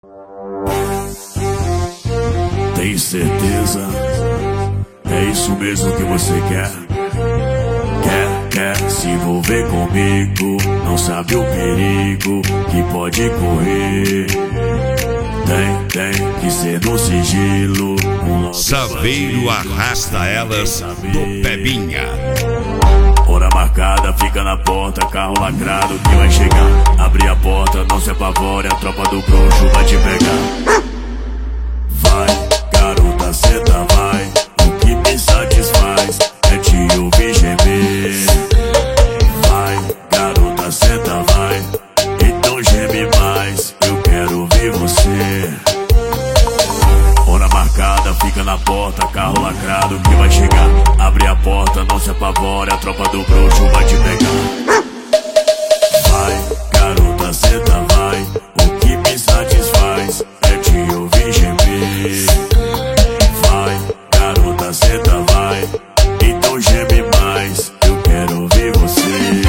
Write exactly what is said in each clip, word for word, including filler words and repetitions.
Tem certeza? É isso mesmo que você quer? Quer, quer se envolver comigo? Não sabe o perigo que pode correr. Tem, tem que ser no sigilo. Um Saveiro arrasta elas do Pebinha. Hora marcada, fica na porta, carro lacrado que vai chegar. Abre a porta, não se apavore, a tropa do bruxo vai te pegar. Vai, garota, senta, vai. O que me satisfaz é te ouvir gemer. Vai, garota, senta, vai. Então geme mais, eu quero ouvir você. Hora marcada, fica na porta, carro lacrado que vai chegar. Abre a porta, não se apavore, a tropa do bruxo vai te pegar. Vai, garota, senta, vai. O que me satisfaz é te ouvir gemer. Vai, garota, senta, vai. Então geme mais, eu quero ouvir você.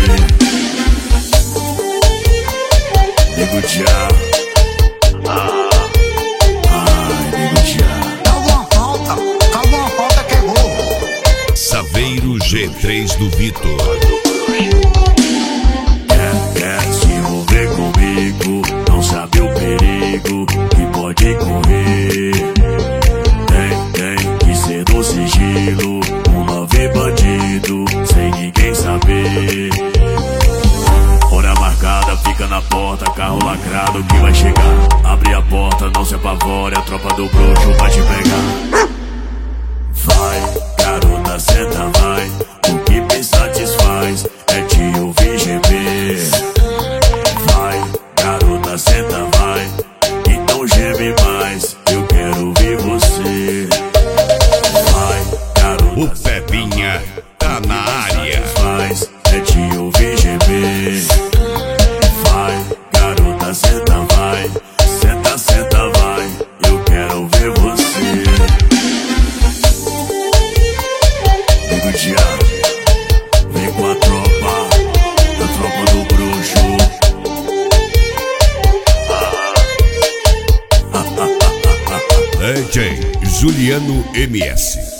Nego Dia. Saveiro G três do Vitor. Quer, quer se envolver comigo? Não sabe o perigo que pode correr. Tem, tem que ser no sigilo. Um love bandido, sem ninguém saber. Hora marcada, fica na porta, carro lacrado que vai chegar. Abre a porta, não se apavore, a tropa do bruxo vai te pegar. Vai, garota, senta, vai. O que me satisfaz é te ouvir gemer. Vai, garota, senta, vai. Então geme mais, eu quero ouvir você. Vai, garota, O Pebinha tá na área. satisfaz é te ouvir gemer. Vai, garota, senta, vai. Senta, senta, vai. Eu quero ouvir você. Nego Dia, vem com a tropa, a tropa do bruxo. D J Juliano M S.